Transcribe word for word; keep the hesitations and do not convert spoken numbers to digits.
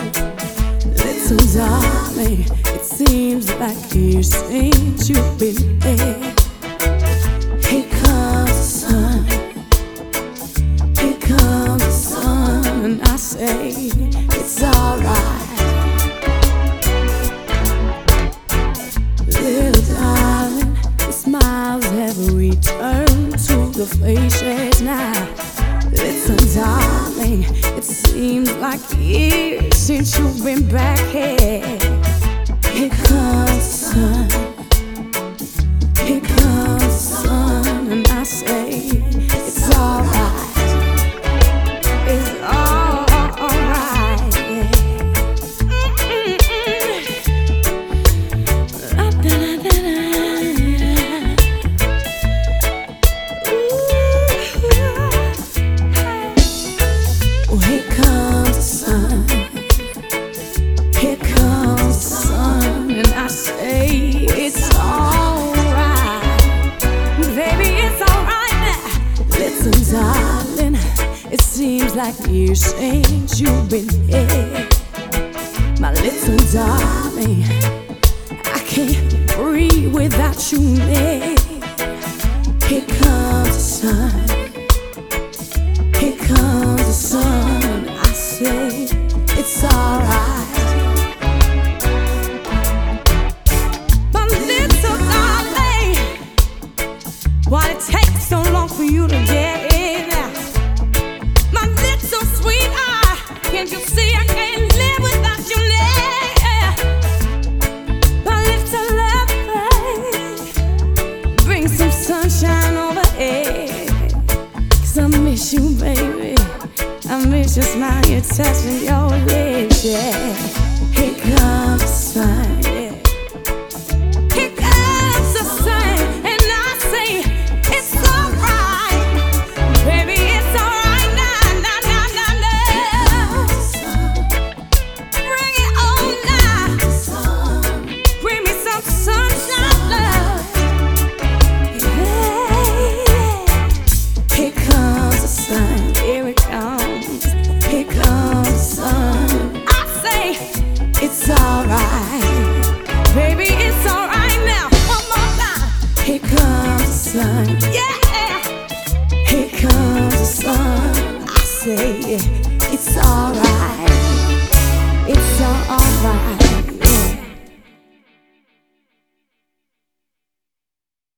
Little darling, it seems like years since you've been there. Here comes the sun, here comes the sun, and I say it's alright. Little darling, the smiles have returned to the faces now. Little darling, it seems like years since you've been back here. Here comes the sun, here comes the sun, and I say it's alright. It's alright, yeah. Well, here comes the sun, here comes the sun, and I say it's alright. Baby, it's alright now. Listen, darling, it seems like years since you've been here. My little darling, I can't breathe without you near. Here comes the sun, here comes the sun, I say it's alright. My little darling, why it takes so long for you to get in? My little sweetheart, can't you see I can't live without you now? My little love, bring some sunshine over here. 'Cause I miss you, baby. I miss your smile, your touch, and your lips, yeah. Here comes the sun, yeah. Here comes the sun, and I say it's alright. Baby, it's alright now, now, now, now, now. Bring it on now. Bring me some sunshine, love. Yeah. Here comes the sun, here it comes. Here comes the sun, I say it's alright. Baby, it's alright now. One more time. Here comes the sun, yeah. Here comes the sun, I say it's alright. It's alright.